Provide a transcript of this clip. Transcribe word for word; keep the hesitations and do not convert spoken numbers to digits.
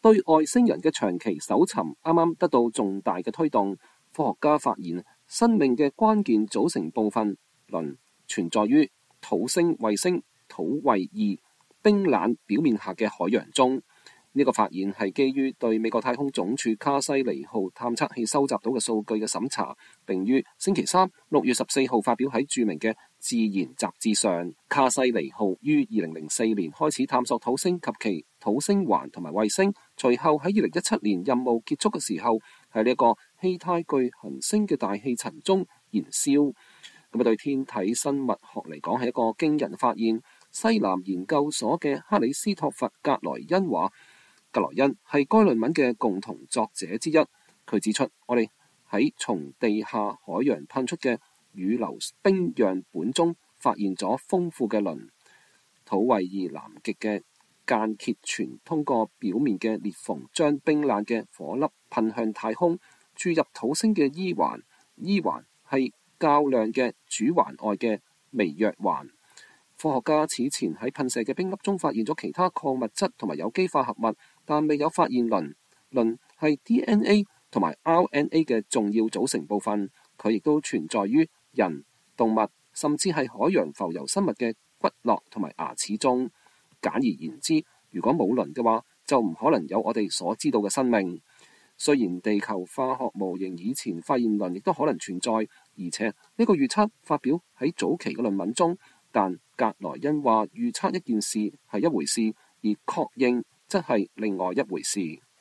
對外星人嘅長期搜尋啱啱得到重大嘅推動。科學家發現生命嘅關鍵組成部分磷存在於土星衛星土衛二冰冷表面下嘅海洋中。呢個發現係基於對美國太空總署卡西尼號探測器收集到嘅數據嘅審查，並於星期三六月十四號發表喺著名嘅《自然》雜誌上。卡西尼號於二零零四年開始探索土星及其土星環同埋衛星，隨後喺二零一七年任務結束嘅時候，喺呢一個氣態巨行星嘅大氣層中燃燒。咁啊，對天體生物學嚟講係一個驚人發現。西南研究所嘅克里斯托弗格萊恩話，格萊恩係該論文嘅共同作者之一。佢指出，我哋喺從地下海洋噴出嘅雨流冰樣本中發現咗豐富嘅磷。土衛二南極嘅間歇泉通過表面嘅裂縫，將冰冷嘅火粒噴向太空，注入土星嘅衣環。衣環係較亮嘅主環外嘅微弱環。科學家此前喺噴射嘅冰粒中發現咗其他礦物質同埋有機化合物，但未有發現磷。磷係 D N A 同埋 R N A 嘅重要組成部分，佢亦都存在於人、動物，甚至係海洋浮游生物嘅骨骼同埋牙齒中。簡而言之，如果冇磷嘅話，就唔可能有我哋所知道嘅生命。雖然地球化學模型以前發現磷亦都可能存在，而且呢個預測發表喺早期嘅論文中，但格萊恩話預測一件事係一回事，而確認則係另外一回事。